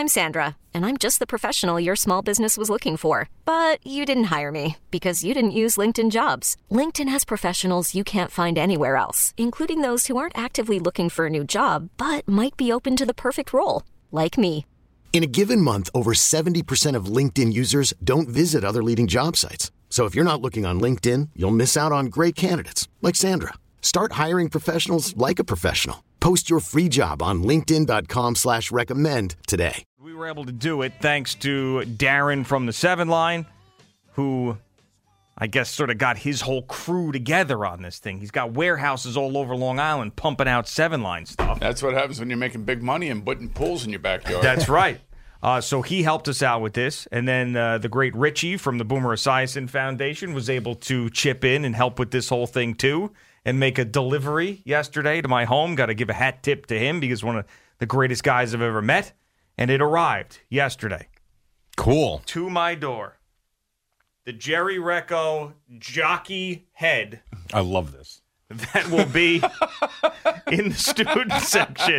I'm Sandra, and I'm just the professional your small business was looking for. But you didn't hire me because you didn't use LinkedIn Jobs. LinkedIn has professionals you can't find anywhere else, including those who aren't actively looking for a new job, but might be open to the perfect role, like me. In a given month, over 70% of LinkedIn users don't visit other leading job sites. So if you're not looking on LinkedIn, you'll miss out on great candidates like Sandra. Start hiring professionals like a professional. Post your free job on linkedin.com/recommend today. We were able to do it thanks to Darren from the 7 Line, who I guess sort of got his whole crew together on this thing. He's got warehouses all over Long Island pumping out 7 Line stuff. That's what happens when you're making big money and putting pools in your backyard. That's right. So he helped us out with this. And then the great Richie from the Boomer Esiason Foundation was able to chip in and help with this whole thing, too, and make a delivery yesterday to my home. Got to give a hat tip to him because one of the greatest guys I've ever met. And it arrived yesterday. Cool. To my door. The Jerry Recco jockey head. I love this. That will be in the student section.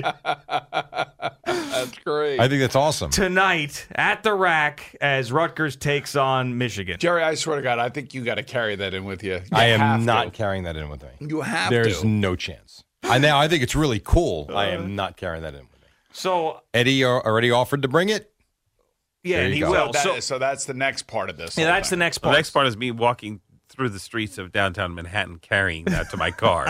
That's great. I think that's awesome. Tonight at the Rack as Rutgers takes on Michigan. Jerry, I swear to God, I think you got to carry that in with you. I am not carrying that in with me. You have There's to. no chance. I think it's really cool. I am not carrying that in with me. So Eddie already offered to bring it. Yeah, There and you he go. will. So that's the next part of this. Yeah, that's the next part. The next part is me walking through the streets of downtown Manhattan carrying that to my car.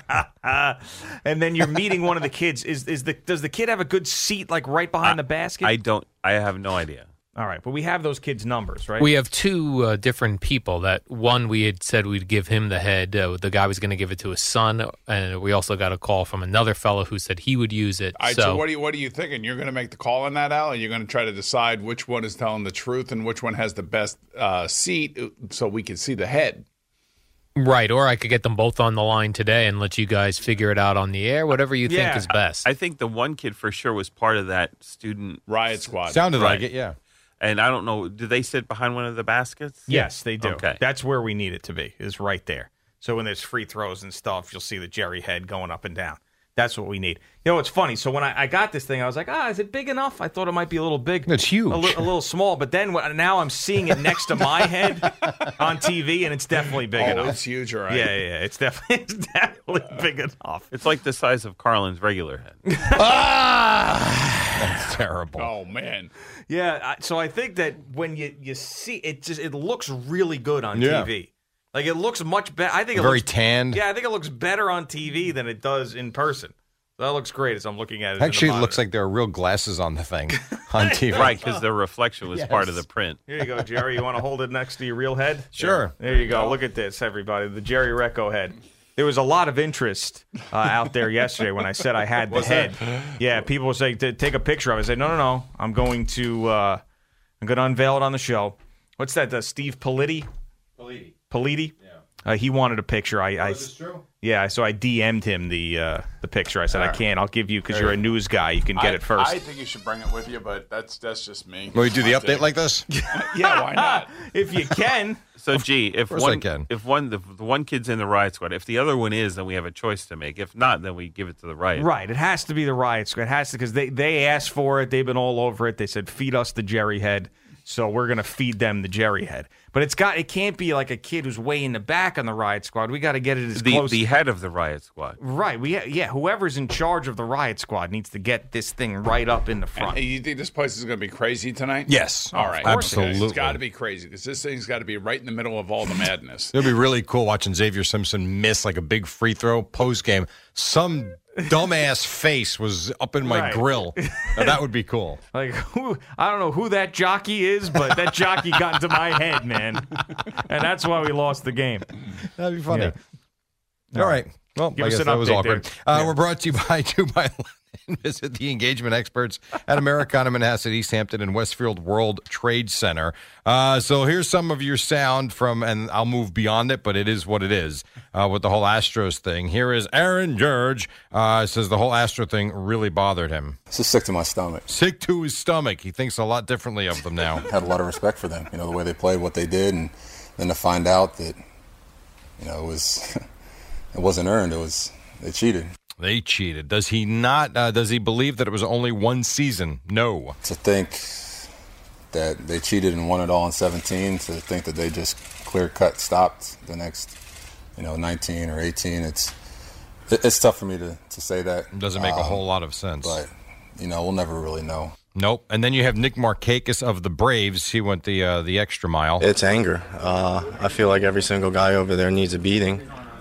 And then you're meeting one of the kids. Does the kid have a good seat like right behind the basket? I have no idea. All right, but we have those kids' numbers, right? We have two different people. That one we had said we'd give him the head. The guy was going to give it to his son, and we also got a call from another fellow who said he would use it. All right, so what are you thinking? You're going to make the call on that, Al, and you're going to try to decide which one is telling the truth and which one has the best seat, so we can see the head. Right, or I could get them both on the line today and let you guys figure it out on the air, whatever you think is best. I think the one kid for sure was part of that student riot squad. Sounded like it, yeah. And I don't know, do they sit behind one of the baskets? Yes, they do. Okay. That's where we need it to be, is right there. So when there's free throws and stuff, you'll see the Jerry head going up and down. That's what we need. You know, it's funny. So when I got this thing, I was like, is it big enough? I thought it might be a little big. It's huge. A little small. But then now I'm seeing it next to my head on TV, and it's definitely big enough. It's huge, all right. Yeah. It's definitely big enough. It's like the size of Carlin's regular head. That's terrible. Oh, man. Yeah, so I think that when you see it, it looks really good on TV. Like it looks much better. I think it very looks tanned. Yeah, I think it looks better on TV than it does in person. That looks great as I'm looking at it. Actually, it looks like there are real glasses on the thing on TV. Right, because the reflection was part of the print. Here you go, Jerry. You want to hold it next to your real head? Sure. Yeah. There you go. Look at this, everybody. The Jerry Recco head. There was a lot of interest out there yesterday when I said I had the head. Yeah, people were saying to take a picture of it. I said, no. I'm going to unveil it on the show. What's that? Steve Politi? Politi? Yeah. He wanted a picture. Is this true? Yeah, so I DM'd him the picture. I said, I can't. I'll give you, because you're a news guy. You can get it first. I think you should bring it with you, but that's just me. Will you do the update like this? Yeah, why not? If you can. So, if the one kid's in the riot squad, if the other one is, then we have a choice to make. If not, then we give it to the riot. Right. It has to be the riot squad. It has to, because they asked for it. They've been all over it. They said, feed us the Jerry head. So we're going to feed them the Jerry head. But it can't be like a kid who's way in the back on the riot squad. We got to get it as close. The head of the riot squad. Right. Whoever's in charge of the riot squad needs to get this thing right up in the front. And you think this place is going to be crazy tonight? Yes. All right. Absolutely. It's got to be crazy because this thing's got to be right in the middle of all the madness. It'll be really cool watching Xavier Simpson miss like a big free throw post game. Some dumbass face was up in my grill. Now, that would be cool. Like, I don't know who that jockey is, but that jockey got into my head, man. And that's why we lost the game. That'd be funny. Yeah. All right. Well, Give I us guess an that was update awkward. there. We're brought to you by 2x Visit the engagement experts at Americana Manhasset, East Hampton, and Westfield World Trade Center. So here's some of your sound from, and I'll move beyond it, but it is what it is with the whole Astros thing. Here is Aaron Judge. Says the whole Astro thing really bothered him. It's just sick to my stomach. Sick to his stomach. He thinks a lot differently of them now. Had a lot of respect for them, the way they played, what they did, and then to find out that, it wasn't earned. They cheated. They cheated. Does he not? Does he believe that it was only one season? No. To think that they cheated and won it all in 17, to think that they just clear-cut stopped the next, 19 or 18, it's tough for me to say that. It doesn't make a whole lot of sense. But, we'll never really know. Nope. And then you have Nick Markakis of the Braves. He went the extra mile. It's anger. I feel like every single guy over there needs a beating.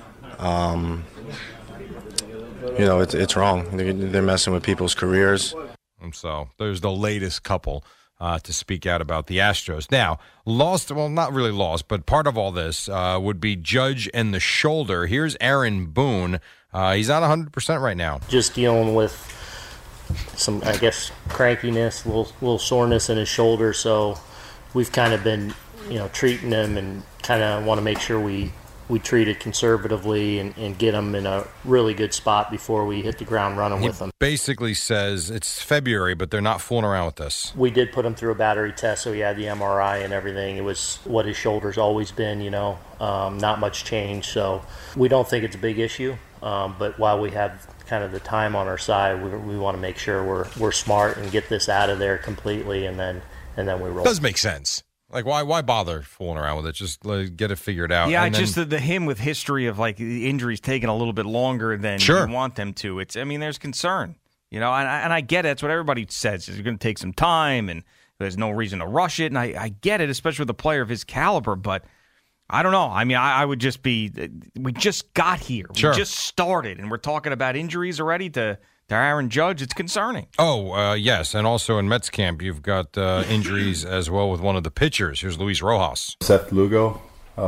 It's wrong. They're messing with people's careers. And so there's the latest couple to speak out about the Astros. Now, not really lost, but part of all this would be Judge and the shoulder. Here's Aaron Boone. He's not 100% right now. Just dealing with some, I guess, crankiness, a little soreness in his shoulder. So we've kind of been, treating him and kind of want to make sure we treat it conservatively and get him in a really good spot before we hit the ground running with him. Basically says it's February, but they're not fooling around with this. We did put him through a battery test, so he had the MRI and everything. It was what his shoulder's always been, not much change. So we don't think it's a big issue. But while we have kind of the time on our side, we want to make sure we're smart and get this out of there completely, and then we roll. Does make sense. Like, why bother fooling around with it? Just get it figured out. Yeah, and just the him with history of like the injuries taking a little bit longer than you want them to. There's concern, and I get it. That's what everybody says. It's going to take some time, and there's no reason to rush it. And I get it, especially with a player of his caliber. But I don't know. I would just be. We just got here. Sure. We just started, and we're talking about injuries already to Aaron Judge. It's concerning. Oh, yes. And also in Mets camp, you've got injuries as well with one of the pitchers. Here's Luis Rojas. Seth Lugo,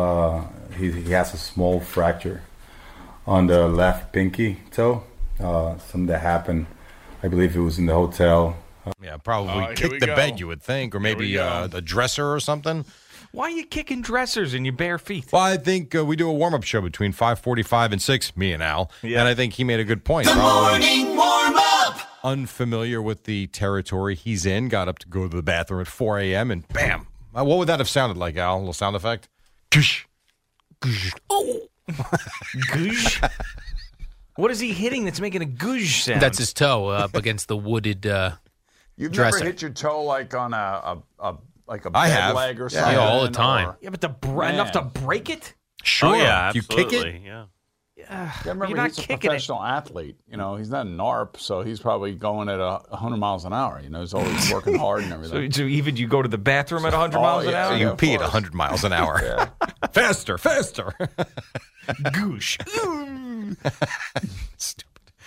he has a small fracture on the left pinky toe. Something that happened, I believe it was in the hotel. Probably kicked the bed, you would think, or maybe the dresser or something. Why are you kicking dressers in your bare feet? Well, I think we do a warm-up show between 5:45 and 6, me and Al. Yeah. And I think he made a good point. The morning warm-up! Unfamiliar with the territory he's in, got up to go to the bathroom at 4 a.m. and bam. What would that have sounded like, Al? A little sound effect? Goosh. Goosh. Oh. Goosh. What is he hitting that's making a goosh sound? That's his toe up against the wooded You've dresser. never hit your toe like on a I bed have. leg or something? Yeah, all the time. Yeah, but enough to break it? Sure. Yeah, if you kick it. Yeah. Yeah, remember, You're not he's a kicking professional athlete. He's not a NARP, so he's probably going at 100 miles an hour. He's always working hard and everything. So even you go to the bathroom at 100 miles an hour? So you pee at 100 miles an hour. Faster. Goosh. Stupid.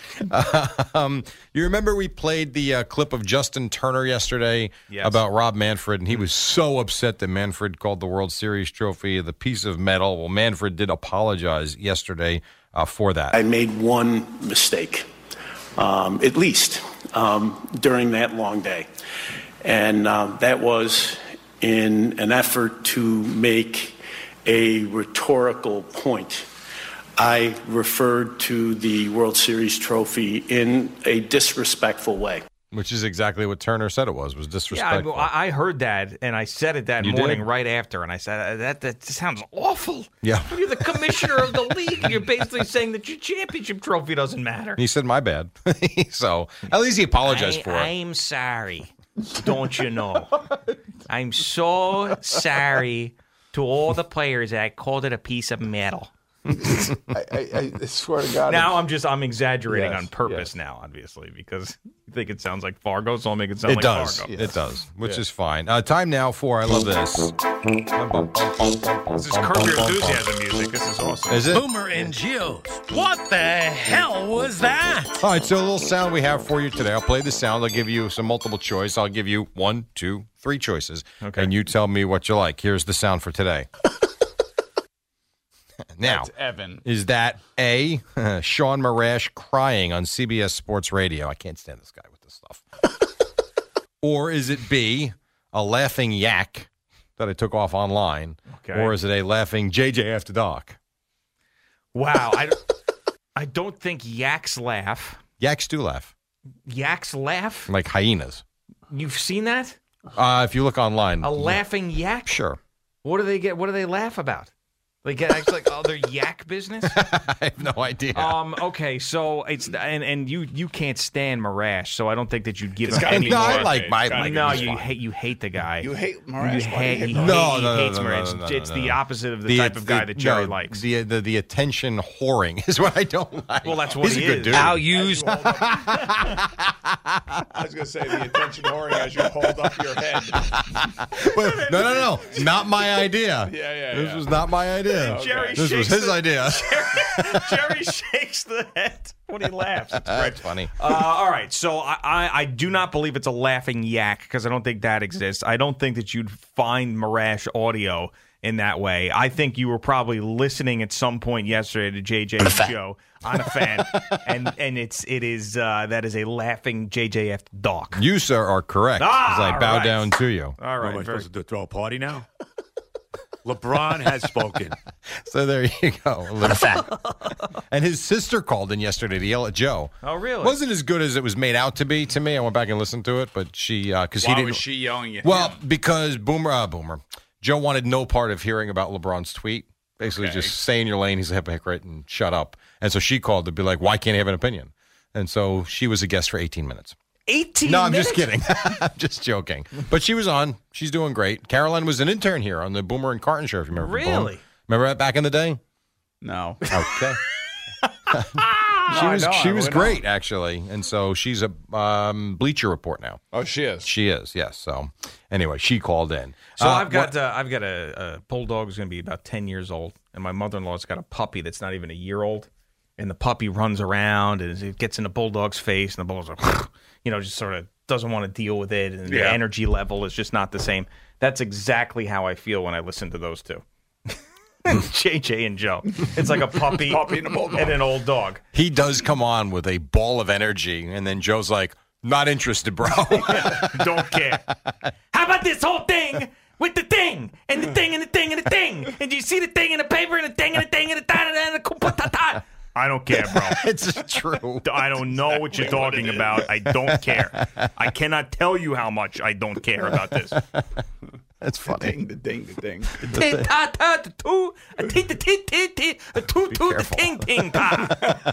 You remember we played the clip of Justin Turner yesterday about Rob Manfred, and he was so upset that Manfred called the World Series trophy the piece of metal. Well, Manfred did apologize yesterday for that. I made one mistake, at least, during that long day. And that was in an effort to make a rhetorical point. I referred to the World Series trophy in a disrespectful way. Which is exactly what Turner said it was disrespectful. Yeah, I heard that, and I said it that morning right after, and I said, that sounds awful. Yeah. You're the commissioner of the league, and you're basically saying that your championship trophy doesn't matter. He said, my bad. So at least he apologized for it. I'm sorry. Don't you know? I'm so sorry to all the players that I called it a piece of metal. I swear to God. Now I'm exaggerating on purpose now, obviously, because you think it sounds like Fargo, so I'll make it sound like Fargo. It does, which is fine. Time now for, I love this. This is Curb Your Enthusiasm music. This is awesome. Is it? Boomer and Gio. What the hell was that? All right, so a little sound we have for you today. I'll play the sound. I'll give you some multiple choice. I'll give you 1, 2, 3 choices. Okay. And you tell me what you like. Here's the sound for today. Now, that's Evan. Is that A, Sean Marash crying on CBS Sports Radio? I can't stand this guy with this stuff. Or is it B, a laughing yak that I took off online? Okay. Or is it a laughing JJ After Dark? Wow. I don't think yaks laugh. Yaks do laugh. Yaks laugh? Like hyenas. You've seen that? If you look online. A laughing yak? Sure. What do they get? What do they laugh about? Like other yak business? I have no idea. Okay, so it's and you can't stand Marash, so I don't think that you'd give him any no, more. I like my. No, you hate the guy. You hate Marash? He hates Marash. It's the opposite of the type of guy that Jerry likes. The attention whoring is what I don't like. Well, that's what He's he a good is. dude. I'll use. I was going to say the attention whoring as you hold up your head. No. Not my idea. This was not my idea. Jerry this was his idea. Jerry shakes the head when he laughs. It's great. That's funny. All right, so I do not believe it's a laughing yak because I don't think that exists. I don't think that you'd find Marash audio in that way. I think you were probably listening at some point yesterday to JJ's show. I'm a fan, and that is a laughing JJF dog. You, sir, are correct. As I bow down to you. All right, What am I supposed to do? Throw a party now? LeBron has spoken. So there you go. And his sister called in yesterday to yell at Joe. Oh, really? Wasn't as good as it was made out to be to me. I went back and listened to it, but she because he Why didn't. was she yelling at Well, him? because Boomer. Joe wanted no part of hearing about LeBron's tweet. Basically, just stay in your lane. He's a hypocrite and shut up. And so she called to be like, why can't he have an opinion? And so she was a guest for 18 minutes. 18 No, I'm minutes? just kidding. I'm just joking. But she was on. She's doing great. Caroline was an intern here on the Boomer and Carton show, if you remember. Really? Remember that back in the day? No. Okay. No, she was great, actually. And so she's a Bleacher Report now. Oh, she is? She is, yes. So anyway, she called in. So I've got a bulldog who's going to be about 10 years old, and my mother-in-law's got a puppy that's not even a year old, and the puppy runs around and it gets in the bulldog's face, and the bulldog's like, just sort of doesn't want to deal with it, and the energy level is just not the same. That's exactly how I feel when I listen to those two. JJ and Joe. It's like a puppy and a bulldog. And an old dog. He does come on with a ball of energy, and then Joe's like, not interested, bro. Don't care. How about this whole thing with the thing and the thing and the thing and the thing? And do you see the thing in the paper and the thing and the thing and the ta and the ta? I don't care, bro. It's true. I don't know what you're talking about. I don't care. I cannot tell you how much I don't care about this. That's funny. The ding. Tin ta ta the two, a tin the tin tin tin, a two the ting ting ta.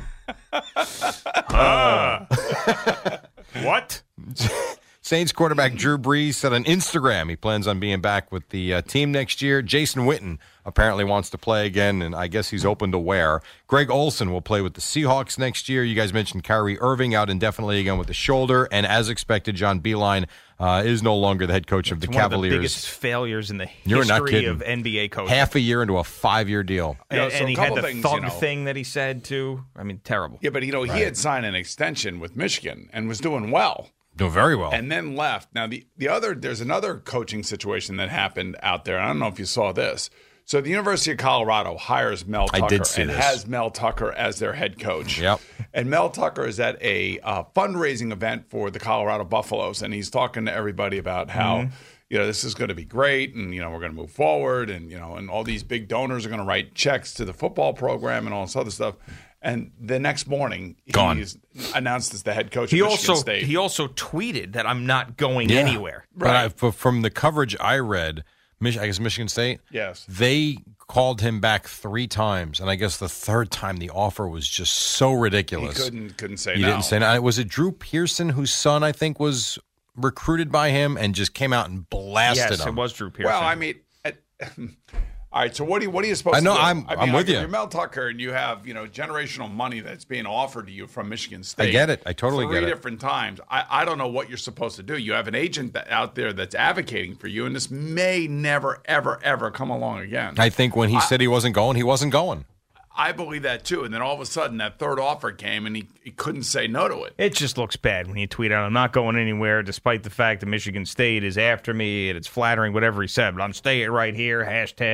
What? Saints quarterback Drew Brees said on Instagram he plans on being back with the team next year. Jason Witten apparently wants to play again, and I guess he's open to where. Greg Olsen will play with the Seahawks next year. You guys mentioned Kyrie Irving out indefinitely again with the shoulder, and as expected, John Beilein is no longer the head coach of the Cavaliers. One of the biggest failures in the You're not history kidding. of NBA coaching. Half a year into a 5-year deal. And so he a had couple the things, thug thing that he said, too. I mean, terrible. Yeah, but, he had signed an extension with Michigan and was doing well. Doing very well. And then left. Now, there's another coaching situation that happened out there. I don't know if you saw this. So the University of Colorado hires Mel Tucker I did see and this. has Mel Tucker as their head coach. Yep. And Mel Tucker is at a fundraising event for the Colorado Buffaloes, and he's talking to everybody about how this is going to be great, and we're going to move forward, and and all these big donors are going to write checks to the football program and all this other stuff. And the next morning, he's announced as the head coach of Michigan State. He also tweeted that I'm not going anywhere. Right. But from the coverage I read, I guess Michigan State, yes, they called him back 3 times, and I guess the third time the offer was just so ridiculous. He couldn't say no. He didn't say no. Was it Drew Pearson, whose son I think was recruited by him and just came out and blasted him? Yes, it was Drew Pearson. Well, I mean, all right. So what are you supposed to do? I'm with you. You're Mel Tucker, and you have generational money that's being offered to you from Michigan State. I get it. I totally get it. 3 different times. I don't know what you're supposed to do. You have an agent out there that's advocating for you, and this may never, ever, ever come along again. I think when he said he wasn't going, he wasn't going. I believe that too. And then all of a sudden, that third offer came, and he couldn't say no to it. It just looks bad when you tweet out, I'm not going anywhere, despite the fact that Michigan State is after me, and it's flattering, whatever he said. But I'm staying right here,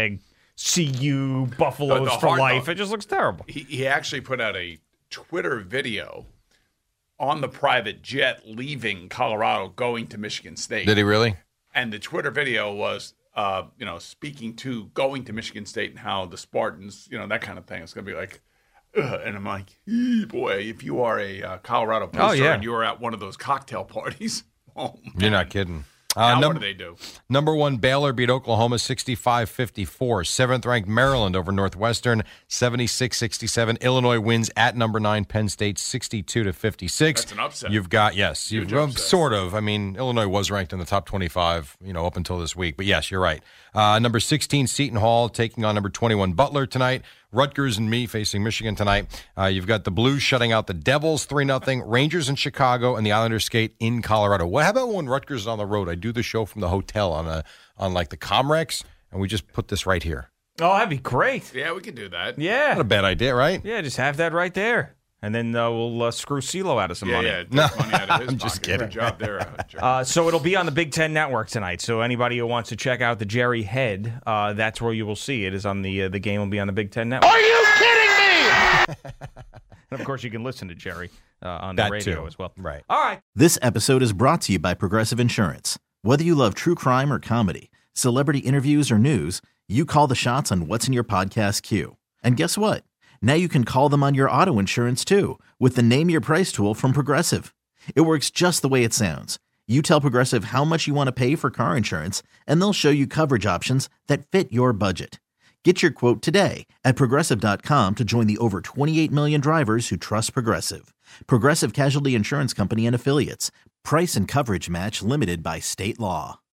#CU Buffaloes for life. It just looks terrible. He actually put out a Twitter video on the private jet leaving Colorado, going to Michigan State. Did he really? And the Twitter video was, speaking to going to Michigan State and how the Spartans, that kind of thing. It's going to be like, ugh. And I'm like, boy, if you are a Colorado booster and you are at one of those cocktail parties, you're not kidding. What do they do? Number 1, Baylor beat Oklahoma 65-54. 7th-ranked Maryland over Northwestern 76-67. Illinois wins at number 9, Penn State 62-56. That's an upset. You've got, yes, sort of. I mean, Illinois was ranked in the top 25, up until this week. But yes, you're right. Number 16, Seton Hall taking on number 21, Butler tonight. Rutgers and me facing Michigan tonight. You've got the Blues shutting out the Devils 3-0. Rangers in Chicago and the Islanders skate in Colorado. How about when Rutgers is on the road? I do the show from the hotel on like the Comrex, and we just put this right here. Oh, that'd be great. Yeah, we can do that. Yeah. Not a bad idea, right? Yeah, just have that right there. And then we'll screw CeeLo out of some money. Yeah, take money out of his I'm just kidding. Good job there. So it'll be on the Big Ten Network tonight. So anybody who wants to check out the Jerry Head, that's where you will see it. Is on the game will be on the Big Ten Network. Are you kidding me? And of course, you can listen to Jerry on the radio as well. Right. All right. This episode is brought to you by Progressive Insurance. Whether you love true crime or comedy, celebrity interviews or news, you call the shots on what's in your podcast queue. And guess what? Now you can call them on your auto insurance too with the Name Your Price tool from Progressive. It works just the way it sounds. You tell Progressive how much you want to pay for car insurance, and they'll show you coverage options that fit your budget. Get your quote today at Progressive.com to join the over 28 million drivers who trust Progressive. Progressive Casualty Insurance Company and Affiliates. Price and coverage match limited by state law.